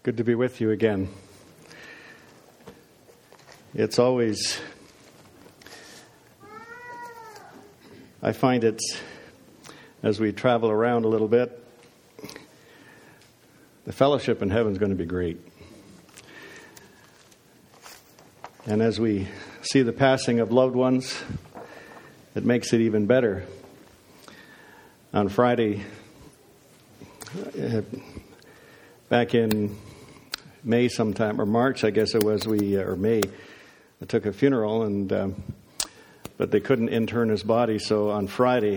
Good to be with you again. It's always, I find it, as we travel around a little bit, the fellowship in heaven is going to be great. And as we see the passing of loved ones, it makes it even better. On Friday, back in May sometime, or March, I guess it was, or May, I took a funeral, but they couldn't intern his body, so on Friday,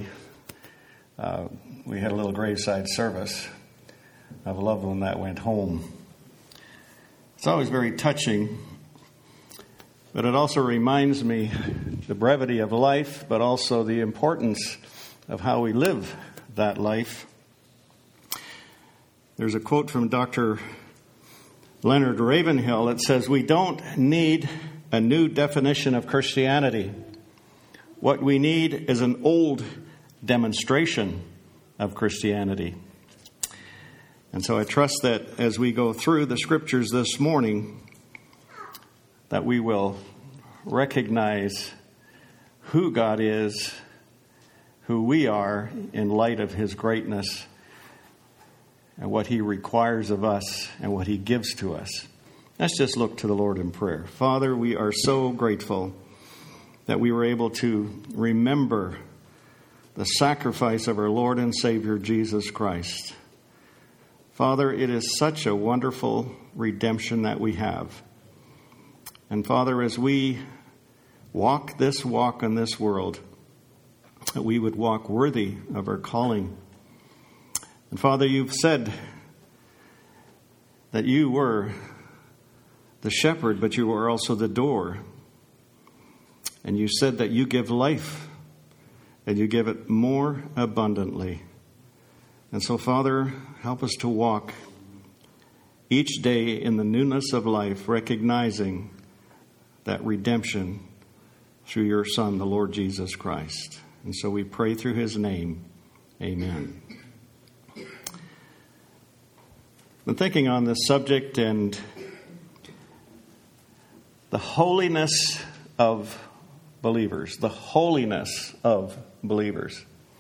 we had a little graveside service of a loved one that went home. It's always very touching, but it also reminds me the brevity of life, but also the importance of how we live that life. There's a quote from Dr. Leonard Ravenhill that says, "We don't need a new definition of Christianity. What we need is an old demonstration of Christianity." And so I trust that as we go through the scriptures this morning, that we will recognize who God is, who we are in light of His greatness, and what He requires of us and what He gives to us. Let's just look to the Lord in prayer. Father, we are so grateful that we were able to remember the sacrifice of our Lord and Savior, Jesus Christ. Father, it is such a wonderful redemption that we have. And Father, as we walk this walk in this world, that we would walk worthy of our calling. And Father, you've said that you were the shepherd, but you were also the door. And you said that you give life, and you give it more abundantly. And so, Father, help us to walk each day in the newness of life, recognizing that redemption through your Son, the Lord Jesus Christ. And so we pray through His name. Amen. Been thinking on this subject and the holiness of believers. The holiness of believers.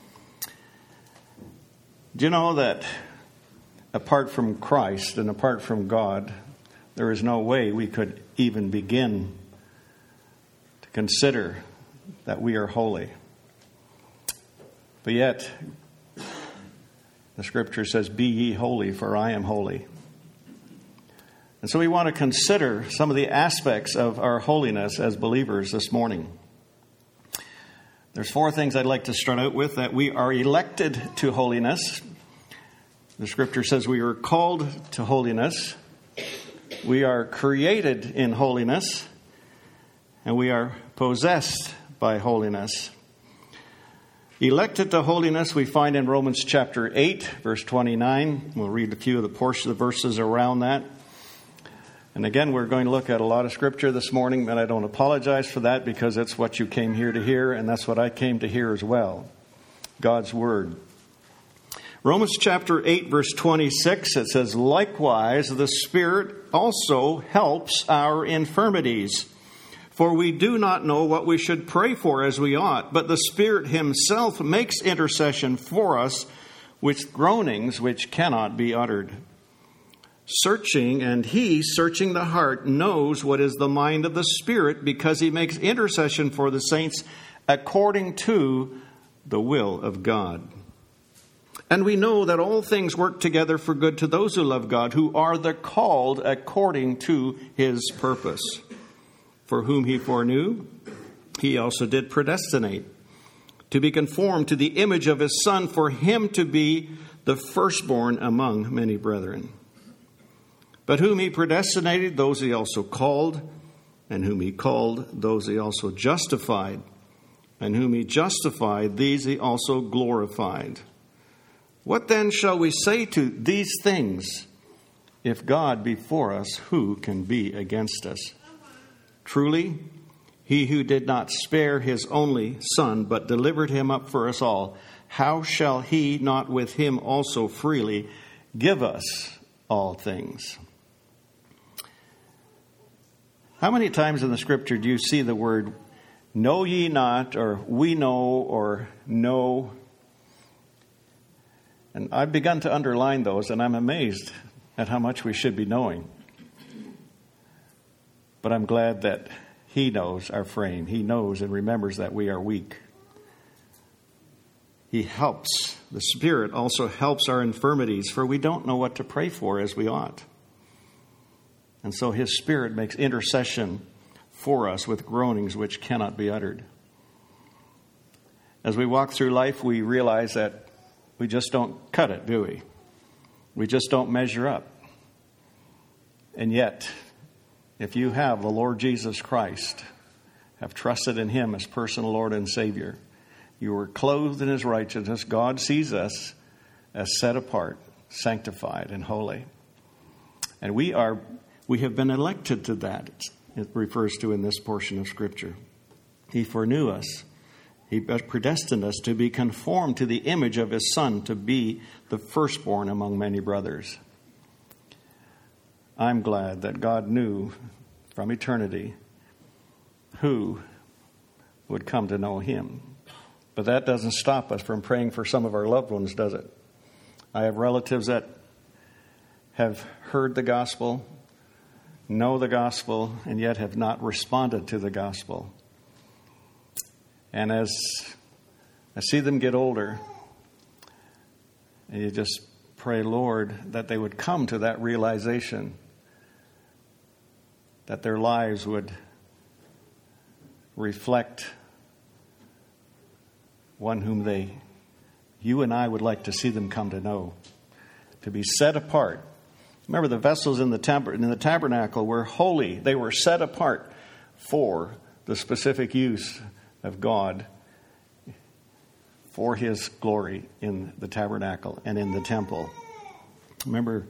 Do you know that apart from Christ and apart from God, there is no way we could even begin to consider that we are holy? But yet, the scripture says, "Be ye holy, for I am holy." And so we want to consider some of the aspects of our holiness as believers this morning. There's 4 things I'd like to start out with. That we are elected to holiness. The scripture says we are called to holiness. We are created in holiness. And we are possessed by holiness. Elected to holiness we find in Romans chapter 8, verse 29. We'll read a few of the verses around that. And again, we're going to look at a lot of scripture this morning, and I don't apologize for that because it's what you came here to hear, and that's what I came to hear as well. God's Word. Romans chapter 8, verse 26, it says, "Likewise, the Spirit also helps our infirmities. For we do not know what we should pray for as we ought, but the Spirit Himself makes intercession for us with groanings which cannot be uttered. And He, searching the heart, knows what is the mind of the Spirit, because He makes intercession for the saints according to the will of God. And we know that all things work together for good to those who love God, who are the called according to His purpose. For whom He foreknew, He also did predestinate, to be conformed to the image of His Son, for Him to be the firstborn among many brethren. But whom He predestinated, those He also called, and whom He called, those He also justified, and whom He justified, these He also glorified. What then shall we say to these things? If God be for us, who can be against us? Truly, He who did not spare His only Son, but delivered Him up for us all, how shall He not with Him also freely give us all things?" How many times in the Scripture do you see the word know ye not, or we know, or know? And I've begun to underline those, and I'm amazed at how much we should be knowing. But I'm glad that He knows our frame. He knows and remembers that we are weak. He helps. The Spirit also helps our infirmities, for we don't know what to pray for as we ought. And so His Spirit makes intercession for us with groanings which cannot be uttered. As we walk through life, we realize that we just don't cut it, do we? We just don't measure up. And yet, if you have the Lord Jesus Christ, have trusted in Him as personal Lord and Savior, you are clothed in His righteousness. God sees us as set apart, sanctified, and holy. And we have been elected to that, it refers to in this portion of Scripture. He foreknew us. He predestined us to be conformed to the image of His Son, to be the firstborn among many brothers. I'm glad that God knew from eternity who would come to know Him. But that doesn't stop us from praying for some of our loved ones, does it? I have relatives that have heard the gospel, know the gospel, and yet have not responded to the gospel. And as I see them get older, and you just pray, Lord, that they would come to that realization, that their lives would reflect one whom you and I would like to see them come to know, to be set apart. Remember, the vessels in the tabernacle were holy. They were set apart for the specific use of God, for His glory in the tabernacle and in the temple. Remember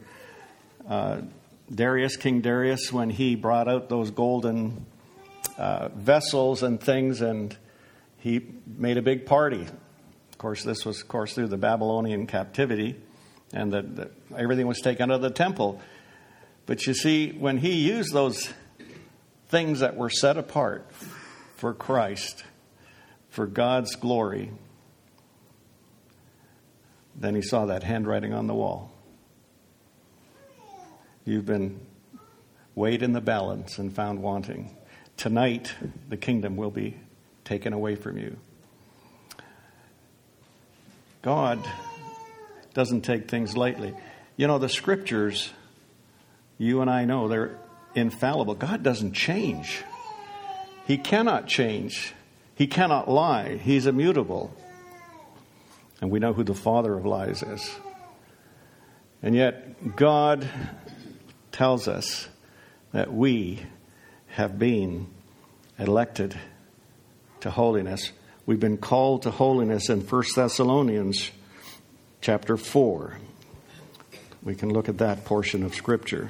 King Darius, when he brought out those golden vessels and things, and he made a big party. Of course, this was, through the Babylonian captivity, and everything was taken out of the temple. But you see, when he used those things that were set apart for Christ, for God's glory, then he saw that handwriting on the wall. You've been weighed in the balance and found wanting. Tonight, the kingdom will be taken away from you. God doesn't take things lightly. You know, the Scriptures, you and I know, they're infallible. God doesn't change. He cannot change. He cannot lie. He's immutable. And we know who the father of lies is. And yet, God tells us that we have been elected to holiness. We've been called to holiness in 1 Thessalonians chapter 4. We can look at that portion of Scripture.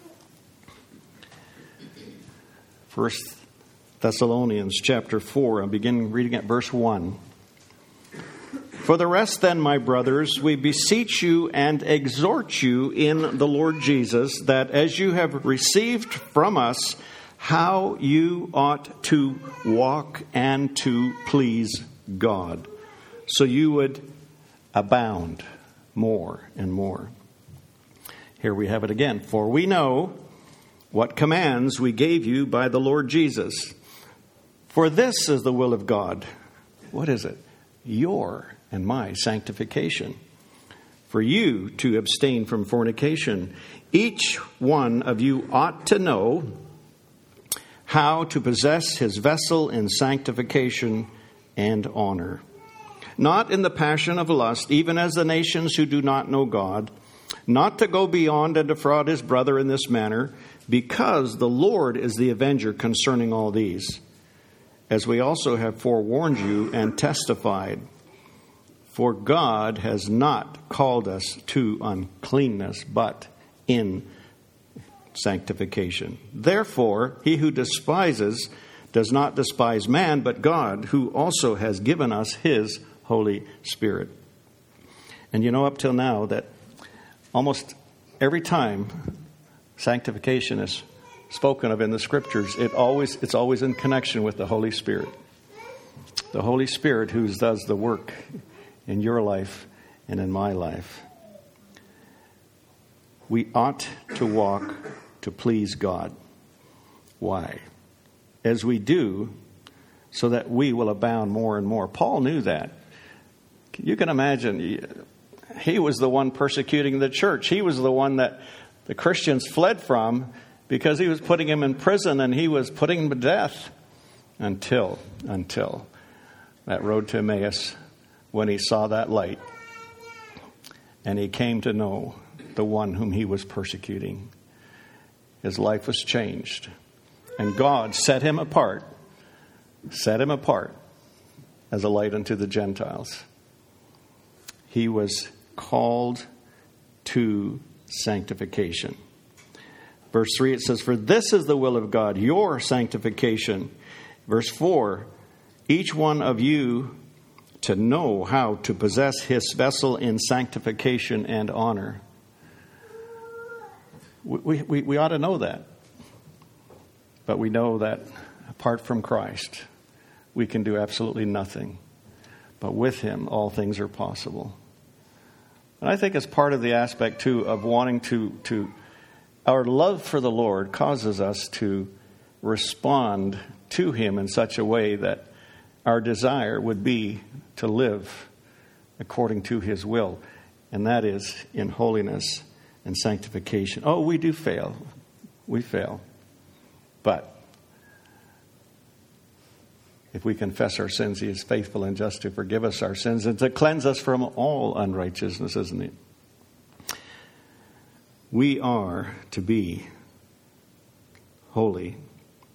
1 Thessalonians chapter 4, I'll begin reading at verse 1. For the rest then, my brothers, we beseech you and exhort you in the Lord Jesus, that as you have received from us how you ought to walk and to please God, so you would abound more and more. Here we have it again. For we know what commands we gave you by the Lord Jesus. For this is the will of God. What is it? Your and my sanctification. For you to abstain from fornication. Each one of you ought to know how to possess his vessel in sanctification and honor, not in the passion of lust, even as the nations who do not know God, not to go beyond and defraud his brother in this manner, because the Lord is the avenger concerning all these, as we also have forewarned you and testified. For God has not called us to uncleanness, but in sanctification. Therefore, he who despises does not despise man, but God, who also has given us his Holy Spirit. And you know, up till now, that almost every time sanctification is spoken of in the Scriptures, it's always in connection with the Holy Spirit. The Holy Spirit who does the work in your life and in my life. We ought to walk to please God. Why? As we do, so that we will abound more and more. Paul knew that. You can imagine, he was the one persecuting the church. He was the one that the Christians fled from because he was putting him in prison and he was putting him to death until that road to Emmaus, when he saw that light and he came to know the one whom he was persecuting. His life was changed. And God set him apart as a light unto the Gentiles. He was called to sanctification. Verse 3, it says, "For this is the will of God, your sanctification." Verse 4, "Each one of you to know how to possess his vessel in sanctification and honor." We ought to know that. But we know that apart from Christ, we can do absolutely nothing. But with him, all things are possible. And I think it's part of the aspect, too, of wanting to our love for the Lord causes us to respond to him in such a way that our desire would be to live according to his will. And that is in holiness and sanctification. Oh, we do fail. We fail. But if we confess our sins, he is faithful and just to forgive us our sins and to cleanse us from all unrighteousness, isn't he? We are to be holy.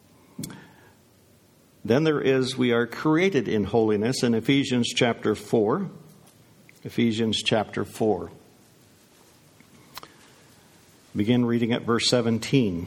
Then we are created in holiness in Ephesians chapter 4. Ephesians chapter 4. Begin reading at verse 17.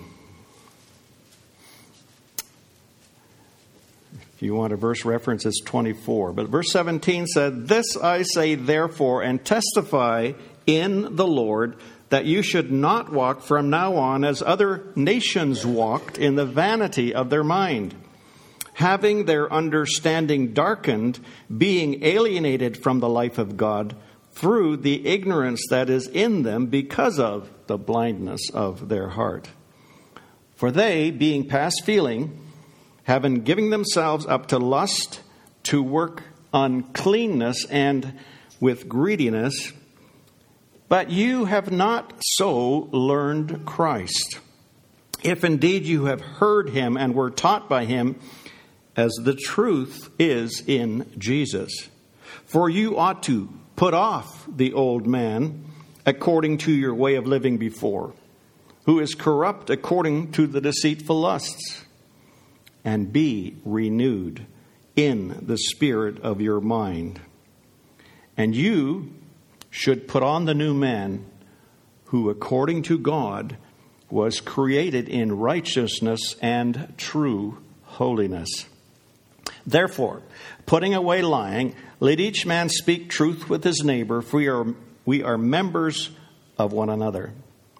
If you want a verse reference, it's 24. But verse 17 said, "This I say therefore, and testify in the Lord, that you should not walk from now on as other nations walked in the vanity of their mind, having their understanding darkened, being alienated from the life of God through the ignorance that is in them because of the blindness of their heart. For they, being past feeling, having given themselves up to lust, to work uncleanness and with greediness, but you have not so learned Christ, if indeed you have heard him and were taught by him, as the truth is in Jesus. For you ought to put off the old man according to your way of living before, who is corrupt according to the deceitful lusts, and be renewed in the spirit of your mind. And you should put on the new man, who according to God was created in righteousness and true holiness. Therefore, putting away lying, let each man speak truth with his neighbor, for we are members of one another.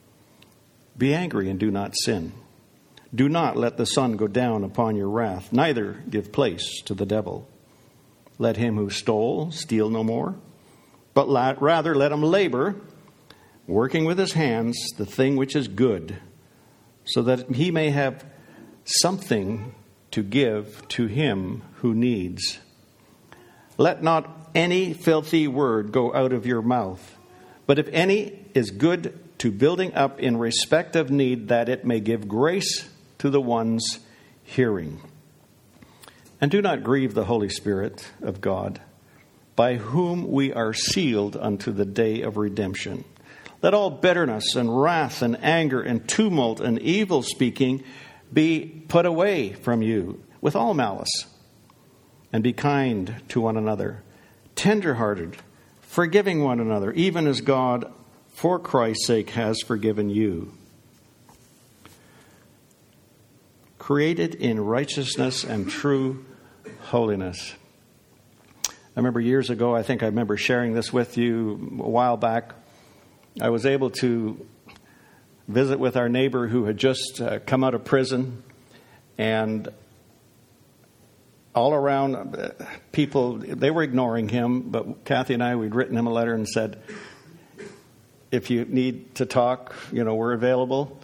Be angry and do not sin. Do not let the sun go down upon your wrath, neither give place to the devil. Let him who stole steal no more, but rather let him labor, working with his hands the thing which is good, so that he may have something to give to him who needs. Let not any filthy word go out of your mouth, but if any is good to building up in respect of need, that it may give grace to the ones hearing. And do not grieve the Holy Spirit of God, by whom we are sealed unto the day of redemption. Let all bitterness and wrath and anger and tumult and evil speaking be put away from you with all malice. And be kind to one another, tender-hearted, forgiving one another, even as God, for Christ's sake, has forgiven you. Created in righteousness and true holiness. I remember years ago, I remember sharing this with you a while back. I was able to visit with our neighbor who had just come out of prison, and all around people, they were ignoring him, but Kathy and I, we'd written him a letter and said, if you need to talk, we're available.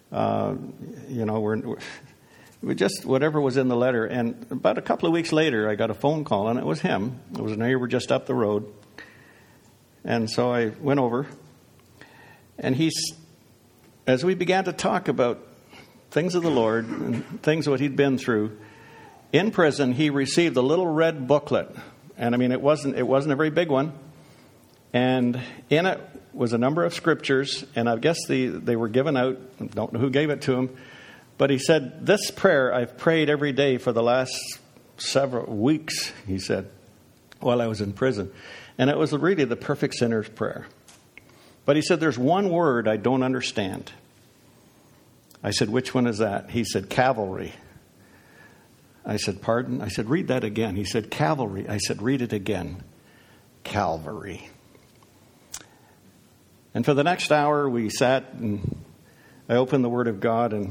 We just, whatever was in the letter. And about a couple of weeks later, I got a phone call, and it was him. It was a neighbor just up the road. And so I went over, and as we began to talk about things of the Lord and things what he'd been through, in prison, he received a little red booklet. And it wasn't a very big one. And in it was a number of scriptures, and I guess they were given out. I don't know who gave it to him. But he said, this prayer I've prayed every day for the last several weeks, he said, while I was in prison. And it was really the perfect sinner's prayer. But he said, there's one word I don't understand. I said, which one is that? He said, cavalry. I said, pardon? I said, read that again. He said, cavalry. I said, read it again. Calvary. And for the next hour, we sat, and I opened the Word of God, and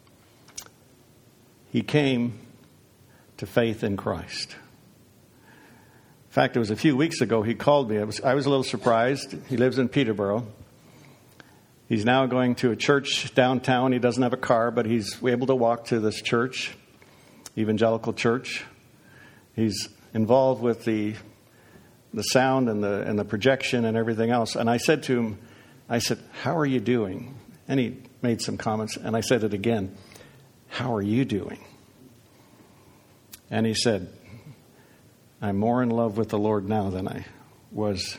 he came to faith in Christ. In fact, it was a few weeks ago he called me. I was a little surprised. He lives in Peterborough. He's now going to a church downtown. He doesn't have a car, but he's able to walk to this church, evangelical church. He's involved with the sound and the projection and everything else. And I said to him, how are you doing? And he made some comments, and I said it again. How are you doing? And he said, I'm more in love with the Lord now than I was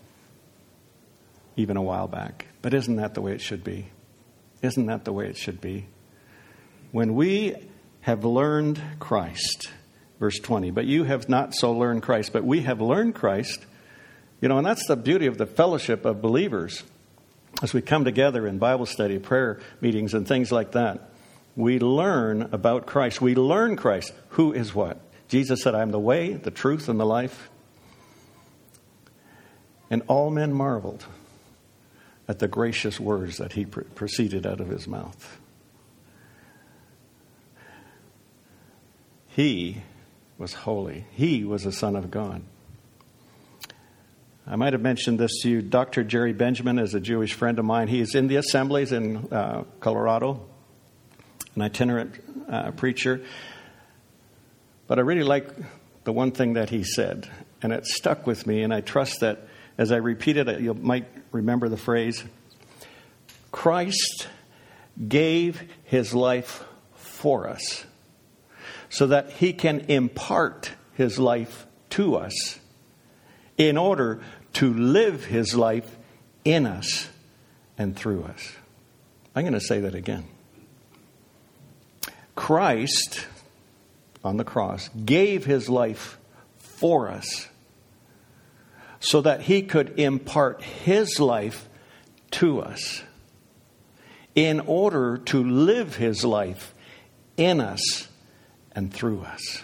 even a while back. But isn't that the way it should be? Isn't that the way it should be? When we have learned Christ, verse 20, but you have not so learned Christ, but we have learned Christ. And that's the beauty of the fellowship of believers. As we come together in Bible study, prayer meetings, and things like that, we learn about Christ. We learn Christ. Who is what? Jesus said, I am the way, the truth, and the life. And all men marveled at the gracious words that he proceeded out of his mouth. He was holy. He was the Son of God. I might have mentioned this to you. Dr. Jerry Benjamin is a Jewish friend of mine. He is in the assemblies in Colorado, an itinerant preacher. But I really like the one thing that he said, and it stuck with me, and I trust that as I repeat it, you might remember the phrase. Christ gave his life for us so that he can impart his life to us in order to live his life in us and through us. I'm going to say that again. Christ, on the cross, gave his life for us so that he could impart his life to us in order to live his life in us and through us.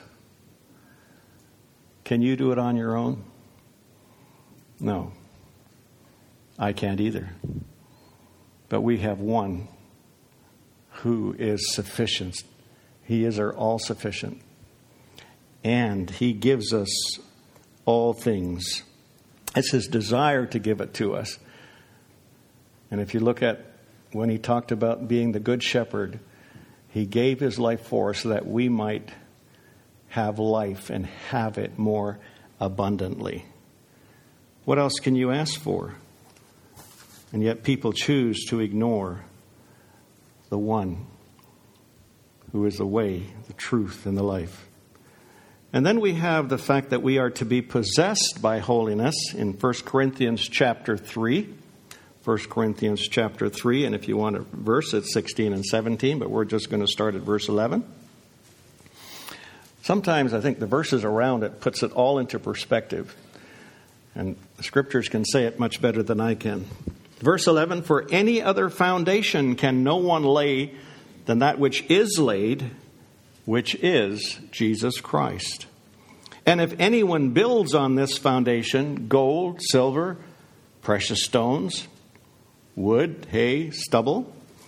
Can you do it on your own? No, I can't either. But we have one who is sufficient. He is our all-sufficient. And he gives us all things. It's his desire to give it to us. And if you look at when he talked about being the good shepherd, he gave his life for us so that we might have life and have it more abundantly. What else can you ask for? And yet people choose to ignore the one who is the way, the truth, and the life. And then we have the fact that we are to be possessed by holiness in 1 Corinthians chapter 3. 1 Corinthians chapter 3, and if you want a verse, it's 16 and 17, but we're just going to start at verse 11. Sometimes I think the verses around it puts it all into perspective. And the scriptures can say it much better than I can. Verse 11, for any other foundation can no one lay than that which is laid, which is Jesus Christ. And if anyone builds on this foundation, gold, silver, precious stones, wood, hay, stubble,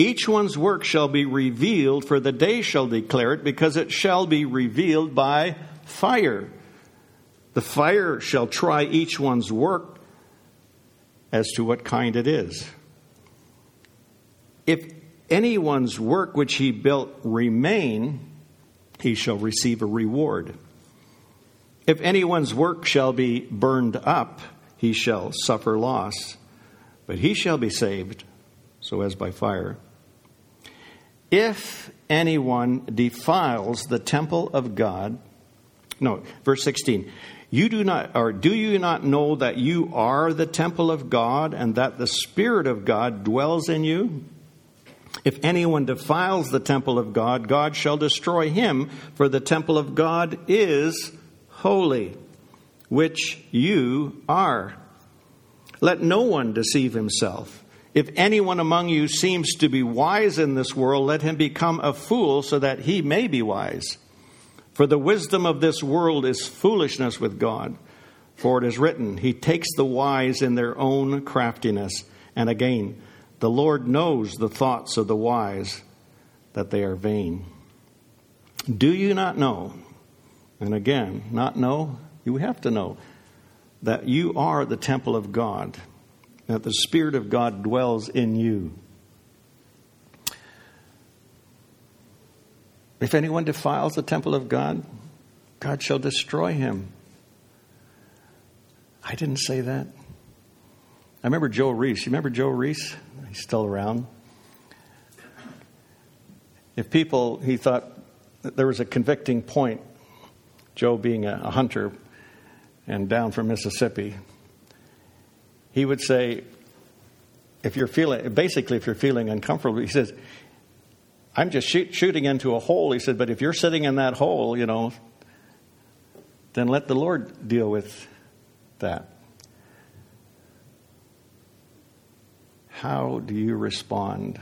Each one's work shall be revealed, for the day shall declare it, because it shall be revealed by fire. The fire shall try each one's work as to what kind it is. If anyone's work which he built remain, he shall receive a reward. If anyone's work shall be burned up, he shall suffer loss, but he shall be saved, so as by fire. If anyone defiles the temple of God, verse 16, do you not know that you are the temple of God, and that the Spirit of God dwells in you? If anyone defiles the temple of God, God shall destroy him, for the temple of God is holy, which you are. Let no one deceive himself. If anyone among you seems to be wise in this world, let him become a fool, so that he may be wise. For the wisdom of this world is foolishness with God. For it is written, He takes the wise in their own craftiness. And again, the Lord knows the thoughts of the wise, that they are vain. Do you not know? And again, not know, you have to know that you are the temple of God, that the Spirit of God dwells in you. If anyone defiles the temple of God, God shall destroy him. I didn't say that. I remember Joe Reese. You remember Joe Reese? He's still around. He thought that there was a convicting point, Joe being a hunter and down from Mississippi, he would say, if you're feeling uncomfortable, he says, I'm just shooting into a hole. He said, but if you're sitting in that hole, then let the Lord deal with that. How do you respond?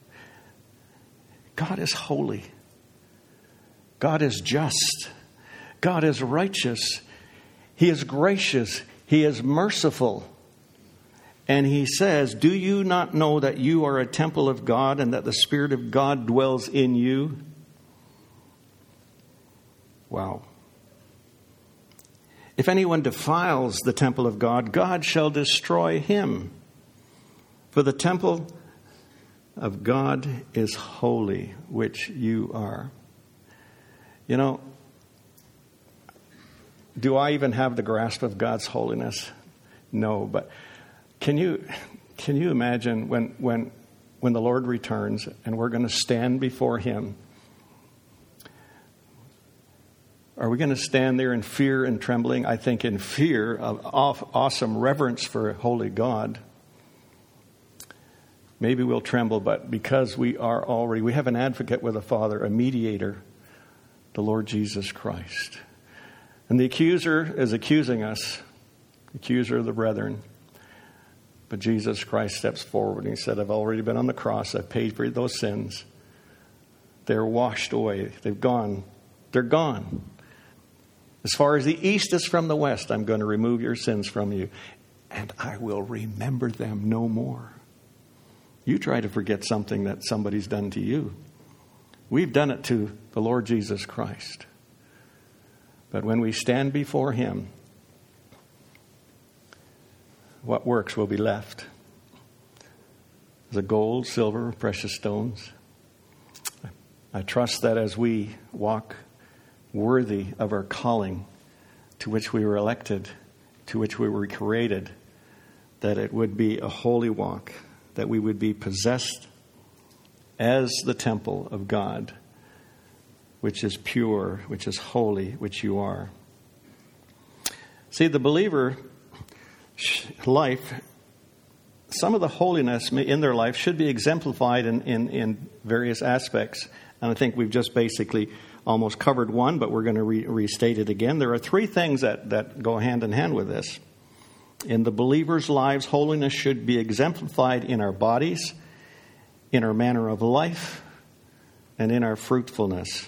God is holy. God is just. God is righteous. He is gracious. He is merciful. And he says, do you not know that you are a temple of God and that the Spirit of God dwells in you? Wow. If anyone defiles the temple of God, God shall destroy him. For the temple of God is holy, which you are. Do I even have the grasp of God's holiness? No, but can you imagine when the Lord returns and we're going to stand before Him? Are we going to stand there in fear and trembling? I think in fear of awesome reverence for a holy God. Maybe we'll tremble, but because we have an advocate with the Father, a mediator, the Lord Jesus Christ. And the accuser is accusing us, accuser of the brethren. But Jesus Christ steps forward and He said, I've already been on the cross. I've paid for those sins. They're washed away. They've gone. They're gone. As far as the east is from the west, I'm going to remove your sins from you. And I will remember them no more. You try to forget something that somebody's done to you. We've done it to the Lord Jesus Christ. But when we stand before Him, what works will be left? The gold, silver, precious stones. I trust that as we walk worthy of our calling, to which we were elected, to which we were created, that it would be a holy walk, that we would be possessed as the temple of God, which is pure, which is holy, which you are. See, the believer life, some of the holiness in their life should be exemplified in various aspects. And I think we've just basically almost covered one, but we're going to restate it again. There are three things that go hand in hand with this. In the believer's lives, holiness should be exemplified in our bodies, in our manner of life, and in our fruitfulness.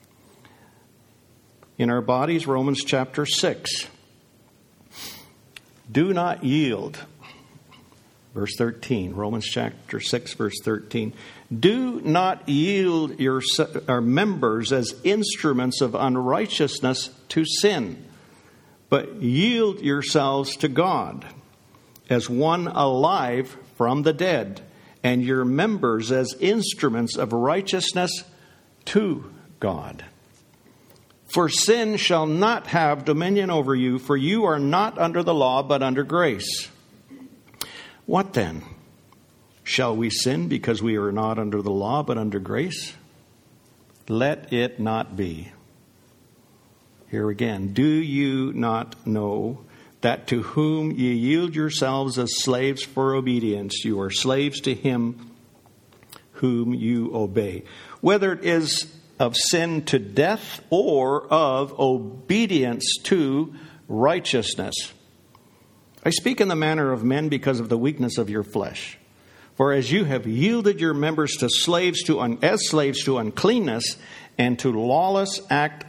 In our bodies, Romans chapter 6. Do not yield Verse 13, Romans chapter 6, verse 13. Do not yield your members as instruments of unrighteousness to sin, but yield yourselves to God as one alive from the dead, and your members as instruments of righteousness to God. For sin shall not have dominion over you, for you are not under the law, but under grace. What then? Shall we sin because we are not under the law, but under grace? Let it not be. Here again, do you not know that to whom ye yield yourselves as slaves for obedience, you are slaves to him whom you obey, whether it is of sin to death or of obedience to righteousness? I speak in the manner of men because of the weakness of your flesh. For as you have yielded your members to slaves as slaves to uncleanness and to lawless act,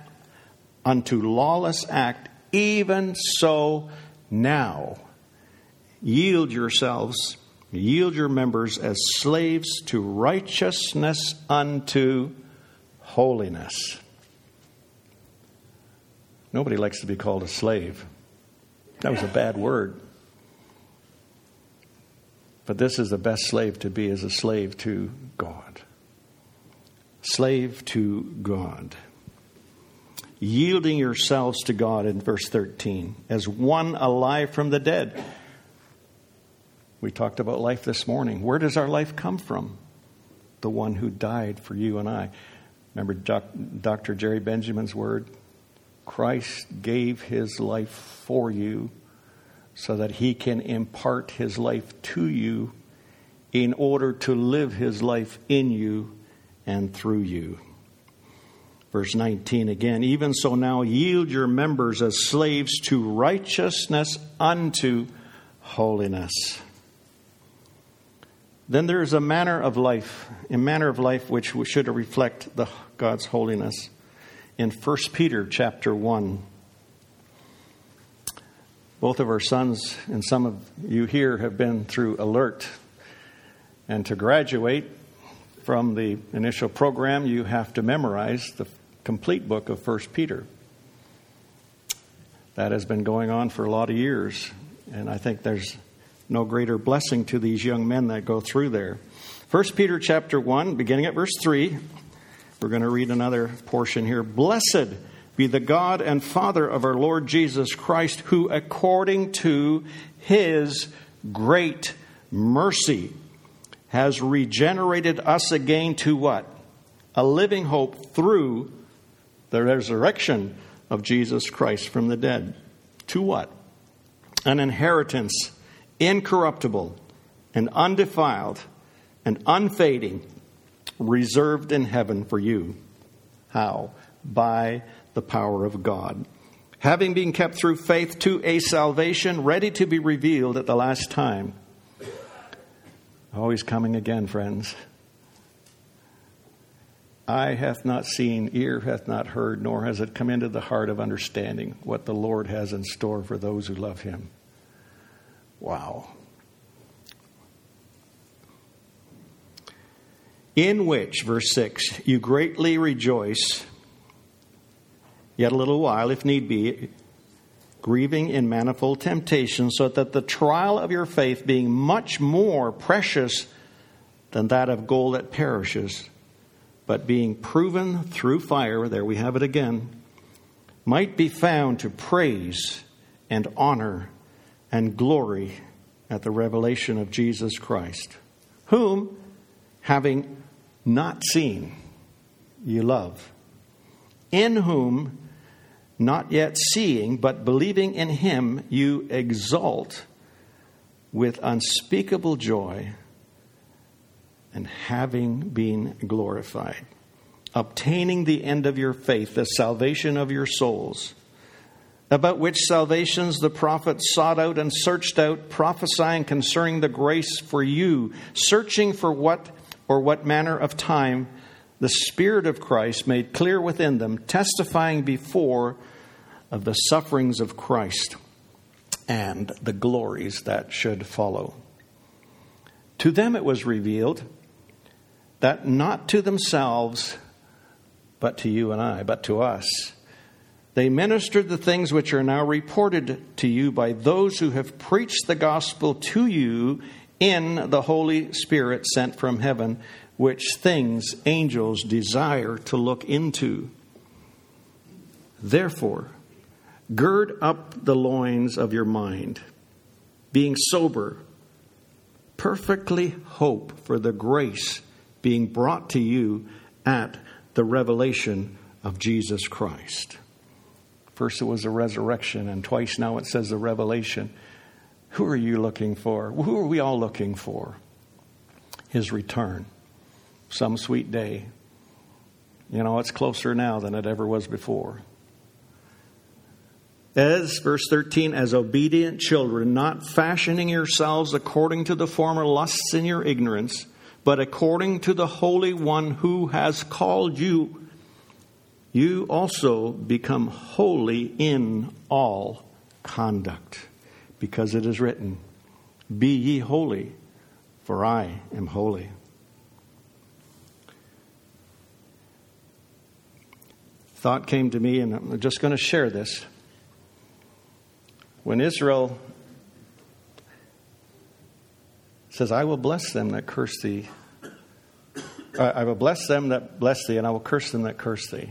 even so now yield your members as slaves to righteousness unto holiness. Nobody likes to be called a slave. That was a bad word. But this is the best slave to be, is a slave to God. Slave to God. Yielding yourselves to God in verse 13, as one alive from the dead. We talked about life this morning. Where does our life come from? The one who died for you and I. Remember Dr. Jerry Benjamin's word? Christ gave his life for you so that he can impart his life to you in order to live his life in you and through you. Verse 19 again, even so now yield your members as slaves to righteousness unto holiness. Then there is a manner of life which should reflect God's holiness. In 1 Peter chapter 1, both of our sons and some of you here have been through Alert. And to graduate from the initial program, you have to memorize the complete book of 1 Peter. That has been going on for a lot of years. And I think there's no greater blessing to these young men that go through there. 1 Peter chapter 1, beginning at verse 3. We're going to read another portion here. Blessed be the God and Father of our Lord Jesus Christ, who according to his great mercy has regenerated us again to what? A living hope through the resurrection of Jesus Christ from the dead. To what? An inheritance incorruptible and undefiled and unfading, reserved in heaven for you. How? By the power of God. Having been kept through faith to a salvation ready to be revealed at the last time. Oh, he's coming again, friends. Eye hath not seen, ear hath not heard, nor has it come into the heart of understanding what the Lord has in store for those who love him. Wow. In which, verse 6, you greatly rejoice, yet a little while, if need be, grieving in manifold temptations, so that the trial of your faith, being much more precious than that of gold that perishes, but being proven through fire, there we have it again, might be found to praise and honor and glory at the revelation of Jesus Christ, whom, having not seen, you love, in whom, not yet seeing, but believing in him, you exult with unspeakable joy, and having been glorified, obtaining the end of your faith, the salvation of your souls, about which salvations the prophets sought out and searched out, prophesying concerning the grace for you, searching for what manner of time the Spirit of Christ made clear within them, testifying before of the sufferings of Christ and the glories that should follow. To them it was revealed that not to themselves, but to you and I, but to us, they ministered the things which are now reported to you by those who have preached the gospel to you in the Holy Spirit sent from heaven, which things angels desire to look into. Therefore, gird up the loins of your mind, being sober, perfectly hope for the grace being brought to you at the revelation of Jesus Christ. First it was the resurrection, and twice now it says the revelation. Who are you looking for? Who are we all looking for? His return. Some sweet day. You know, it's closer now than it ever was before. As, verse 13, as obedient children, not fashioning yourselves according to the former lusts in your ignorance, but according to the Holy One who has called you, you also become holy in all conduct. Because it is written, be ye holy, for I am holy. Thought came to me, and I'm just going to share this. When Israel says, I will bless them that curse thee. I will bless them that bless thee, and I will curse them that curse thee.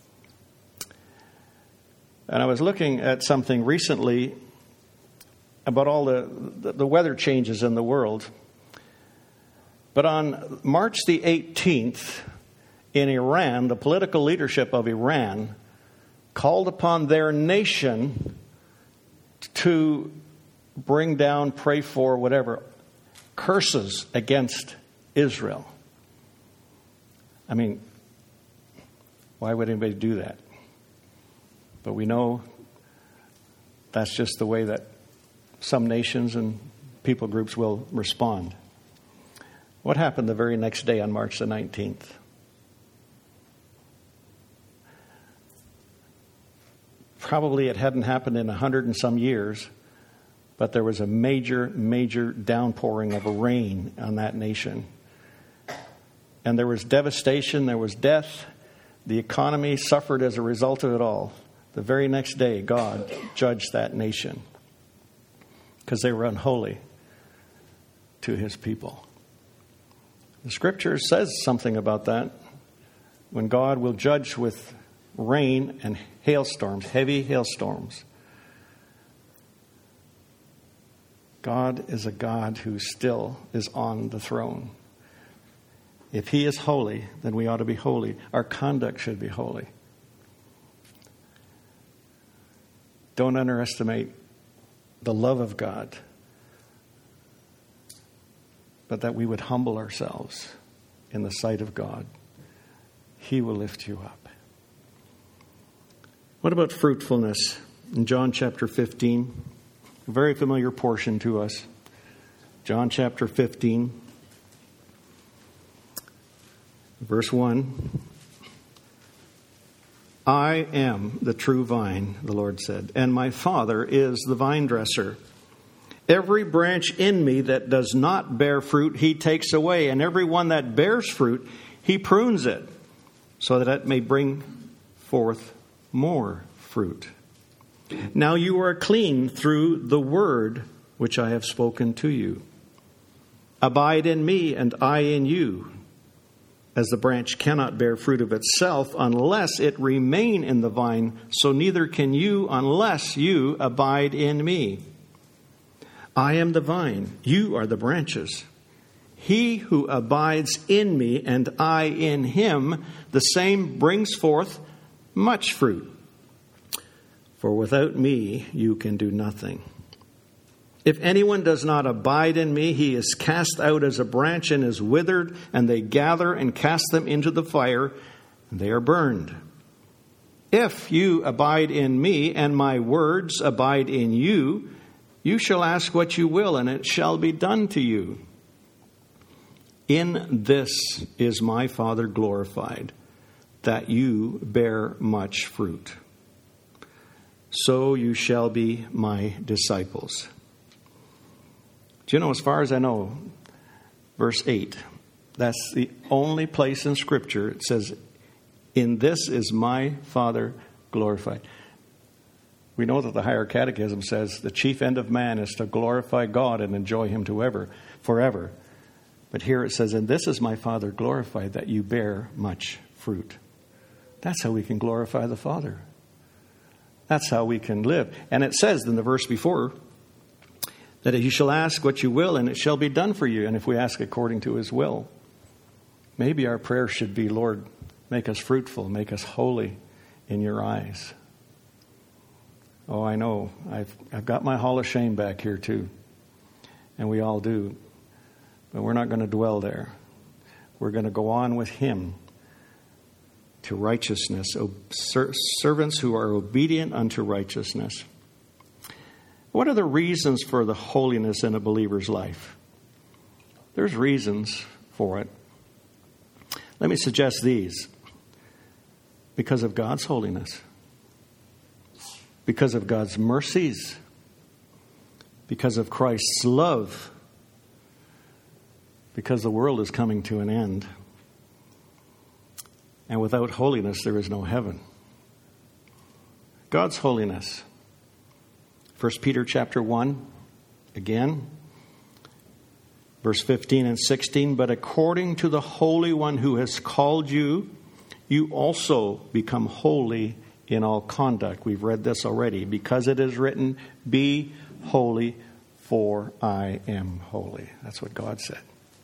And I was looking at something recently about all the weather changes in the world. But on March the 18th, in Iran, the political leadership of Iran called upon their nation to bring down, pray for, whatever, curses against Israel. I mean, why would anybody do that? But we know that's just the way that some nations and people groups will respond. What happened the very next day on March the 19th? Probably it hadn't happened in 100 and some years, but there was a major, major downpouring of rain on that nation. And there was devastation, there was death. The economy suffered as a result of it all. The very next day, God judged that nation because they were unholy to his people. The scripture says something about that. When God will judge with rain and hailstorms, heavy hailstorms. God is a God who still is on the throne. If he is holy, then we ought to be holy. Our conduct should be holy. Don't underestimate the love of God, but that we would humble ourselves in the sight of God. He will lift you up. What about fruitfulness? In John chapter 15, a very familiar portion to us. John chapter 15, verse 1. I am the true vine, the Lord said, and my Father is the vine dresser. Every branch in me that does not bear fruit, he takes away, and every one that bears fruit, he prunes it, so that it may bring forth more fruit. Now you are clean through the word which I have spoken to you. Abide in me, and I in you. As the branch cannot bear fruit of itself unless it remain in the vine, so neither can you unless you abide in me. I am the vine, you are the branches. He who abides in me and I in him, the same brings forth much fruit. For without me you can do nothing. If anyone does not abide in me, he is cast out as a branch and is withered, and they gather and cast them into the fire, and they are burned. If you abide in me, and my words abide in you, you shall ask what you will, and it shall be done to you. In this is my Father glorified, that you bear much fruit. So you shall be my disciples. Do you know, as far as I know, verse 8. That's the only place in Scripture it says, "In this is my Father glorified." We know that the Higher Catechism says the chief end of man is to glorify God and enjoy Him forever. But here it says, "And this is my Father glorified, that you bear much fruit." That's how we can glorify the Father. That's how we can live. And it says in the verse before that you shall ask what you will and it shall be done for you. And if we ask according to His will, maybe our prayer should be, "Lord, make us fruitful, make us holy in your eyes." Oh, I know. I've got my hall of shame back here too. And we all do. But we're not going to dwell there. We're going to go on with Him to righteousness, servants who are obedient unto righteousness. What are the reasons for the holiness in a believer's life? There's reasons for it. Let me suggest these. Because of God's holiness. Because of God's mercies. Because of Christ's love. Because the world is coming to an end. And without holiness, there is no heaven. God's holiness. 1 Peter chapter 1, again, verse 15 and 16. "But according to the Holy One who has called you, you also become holy in all conduct." We've read this already. "Because it is written, be holy, for I am holy." That's what God said.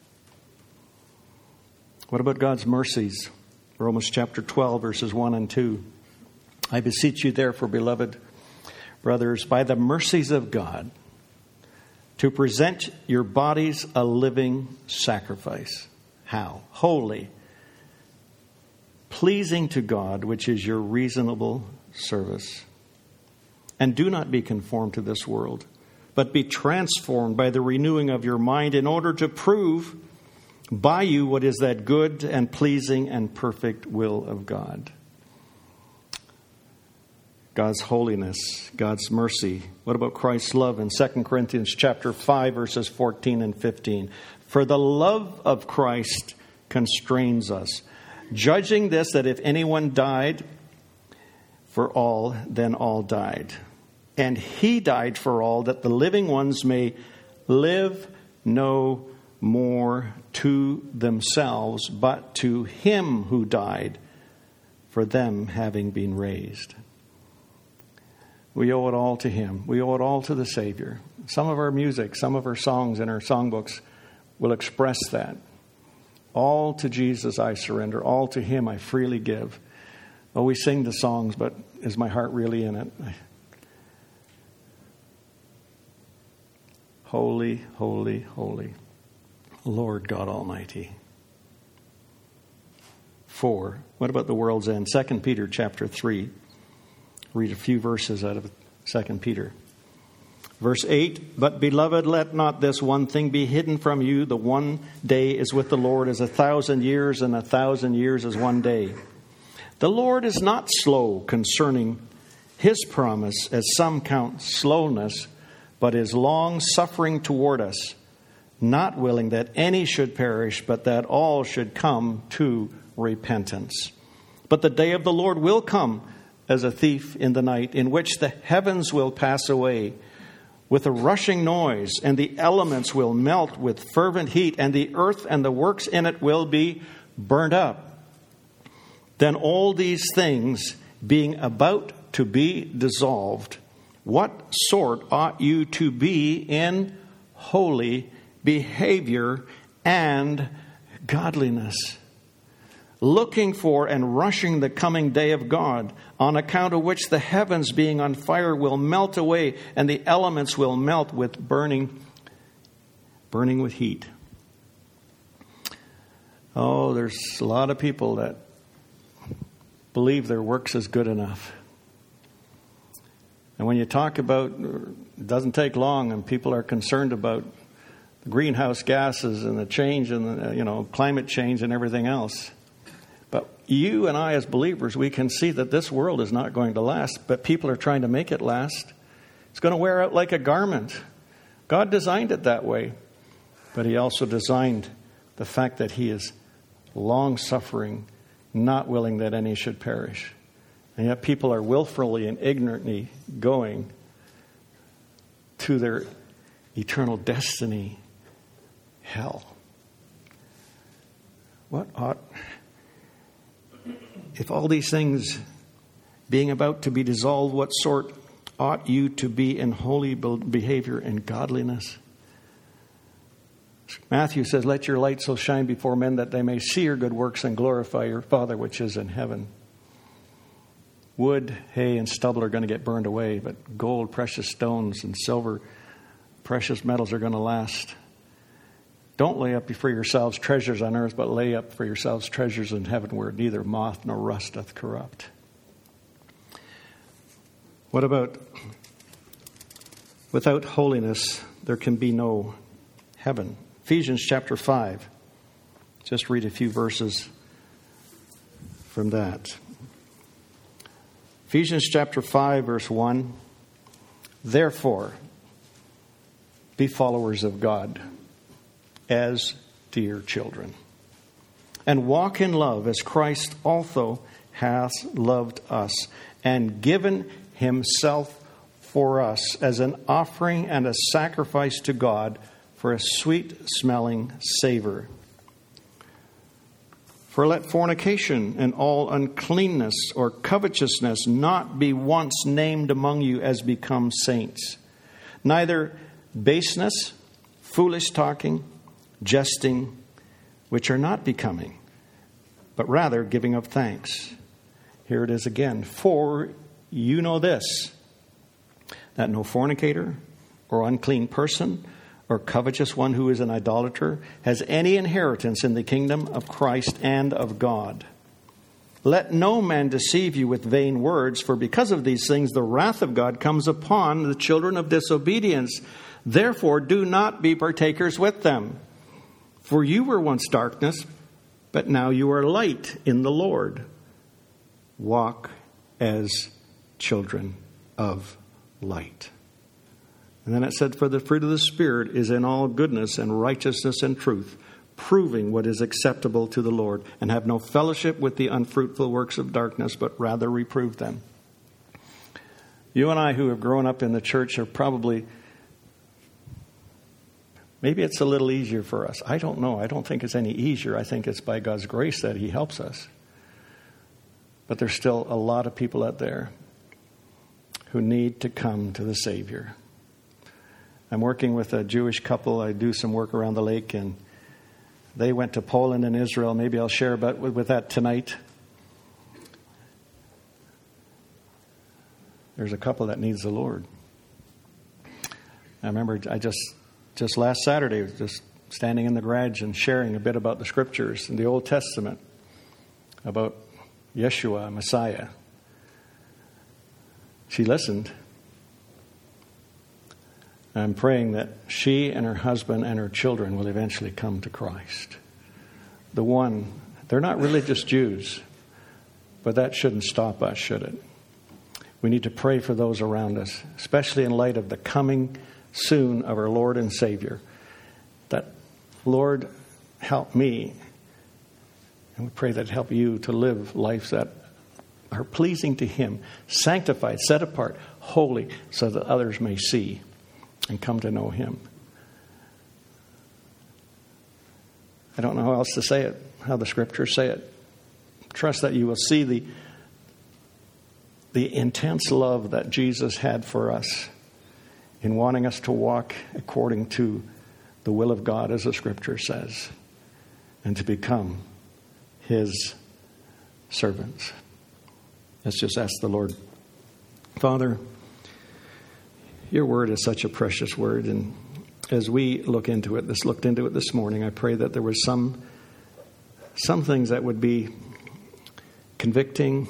What about God's mercies? Romans chapter 12, verses 1 and 2. "I beseech you therefore, beloved brothers, by the mercies of God, to present your bodies a living sacrifice." How? "Holy, pleasing to God, which is your reasonable service. And do not be conformed to this world, but be transformed by the renewing of your mind, in order to prove by you what is that good and pleasing and perfect will of God." God's holiness, God's mercy. What about Christ's love in 2 Corinthians chapter 5, verses 14 and 15? "For the love of Christ constrains us, judging this, that if anyone died for all, then all died. And He died for all, that the living ones may live no more to themselves, but to Him who died for them, having been raised." We owe it all to Him. We owe it all to the Savior. Some of our music, some of our songs in our songbooks will express that. All to Jesus I surrender. All to Him I freely give. Oh, we sing the songs, but is my heart really in it? Holy, holy, holy, Lord God Almighty. 4. What about the world's end? 2 Peter chapter 3. Read a few verses out of 2 Peter. Verse 8, "But beloved, let not this one thing be hidden from you. The one day is with the Lord as 1,000 years, and 1,000 years as one day. The Lord is not slow concerning His promise, as some count slowness, but is long-suffering toward us, not willing that any should perish, but that all should come to repentance. But the day of the Lord will come as a thief in the night, in which the heavens will pass away with a rushing noise, and the elements will melt with fervent heat, and the earth and the works in it will be burned up. Then all these things, being about to be dissolved, what sort ought you to be in holy behavior and godliness, looking for and rushing the coming day of God, on account of which the heavens being on fire will melt away, and the elements will melt with burning with heat." Oh, there's a lot of people that believe their works is good enough. And when you talk about, it doesn't take long, and people are concerned about the greenhouse gases and the change in the, climate change and everything else. But you and I as believers, we can see that this world is not going to last, but people are trying to make it last. It's going to wear out like a garment. God designed it that way, but He also designed the fact that he is long-suffering, not willing that any should perish. And yet people are willfully and ignorantly going to their eternal destiny, hell. If all these things being about to be dissolved, what sort ought you to be in holy behavior and godliness? Matthew says, let your light so shine before men that they may see your good works and glorify your Father which is in heaven. Wood, hay, and stubble are going to get burned away, but gold, precious stones, and silver, precious metals are going to last. Don't lay up for yourselves treasures on earth, but lay up for yourselves treasures in heaven where neither moth nor rust doth corrupt. What about, without holiness, there can be no heaven. Ephesians chapter 5. Just read a few verses from that. Ephesians chapter 5, verse 1. Therefore, be followers of God as dear children, and walk in love as Christ also hath loved us, and given himself for us as an offering and a sacrifice to God for a sweet-smelling savor. For let fornication and all uncleanness or covetousness not be once named among you as becomes saints, neither baseness, foolish talking, jesting, which are not becoming, but rather giving of thanks. Here it is again. For you know this, that no fornicator or unclean person or covetous one who is an idolater has any inheritance in the kingdom of Christ and of God. Let no man deceive you with vain words, for because of these things the wrath of God comes upon the children of disobedience. Therefore do not be partakers with them. For you were once darkness, but now you are light in the Lord. Walk as children of light. And then it said, for the fruit of the Spirit is in all goodness and righteousness and truth, proving what is acceptable to the Lord, and have no fellowship with the unfruitful works of darkness, but rather reprove them. You and I who have grown up in the church are probably, maybe it's a little easier for us. I don't know. I don't think it's any easier. I think it's by God's grace that he helps us. But there's still a lot of people out there who need to come to the Savior. I'm working with a Jewish couple. I do some work around the lake, and they went to Poland and Israel. Maybe I'll share about with that tonight. There's a couple that needs the Lord. I remember I just last Saturday was just standing in the garage and sharing a bit about the scriptures in the Old Testament about Yeshua, Messiah. She listened. I'm praying that she and her husband and her children will eventually come to Christ. They're not religious Jews, but that shouldn't stop us, should it? We need to pray for those around us, especially in light of the coming soon of our Lord and Savior. That, Lord, help me. And we pray that help you to live lives that are pleasing to him, sanctified, set apart, holy, so that others may see and come to know him. I don't know how else to say it, how the scriptures say it. Trust that you will see the intense love that Jesus had for us in wanting us to walk according to the will of God, as the scripture says, and to become his servants. Let's just ask the Lord. Father, your word is such a precious word, and as we looked into it this morning, I pray that there was some things that would be convicting,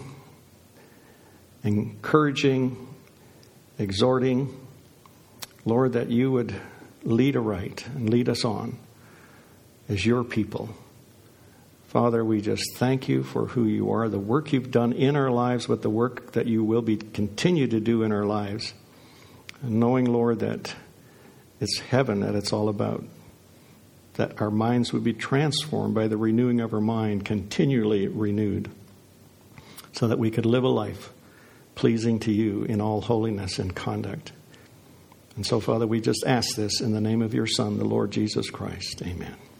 encouraging, exhorting. Lord, that you would lead aright and lead us on as your people. Father, we just thank you for who you are, the work you've done in our lives, but the work that you will continue to do in our lives. And knowing, Lord, that it's heaven that it's all about. that our minds would be transformed by the renewing of our mind, continually renewed, so that we could live a life pleasing to you in all holiness and conduct. And so, Father, we just ask this in the name of your Son, the Lord Jesus Christ. Amen.